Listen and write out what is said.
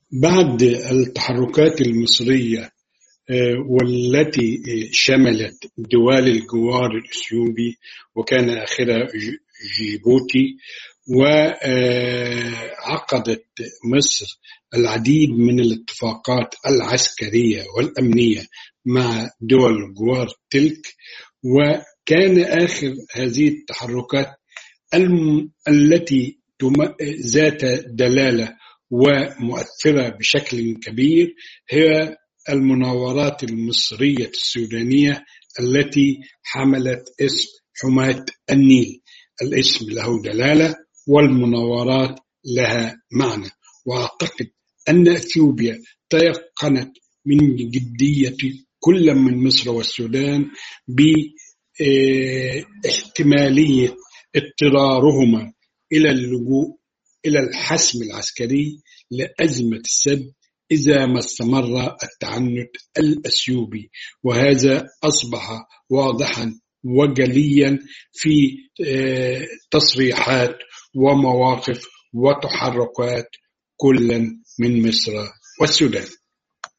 بعد التحركات المصرية والتي شملت دول الجوار الإثيوبي، وكان آخرها جيبوتي، وعقدت مصر العديد من الاتفاقات العسكرية والأمنية مع دول الجوار تلك. وكان آخر هذه التحركات التي ذات دلالة ومؤثرة بشكل كبير هي المناورات المصرية السودانية التي حملت اسم حماة النيل. الاسم له دلالة والمناورات لها معنى، وأعتقد أن أثيوبيا تيقنت من جدية كل من مصر والسودان باحتمالية اضطرارهما إلى اللجوء إلى الحسم العسكري لأزمة السد إذا ما استمر التعنت الأثيوبي. وهذا أصبح واضحا وجليا في تصريحات ومواقف وتحركات كل من مصر والسودان.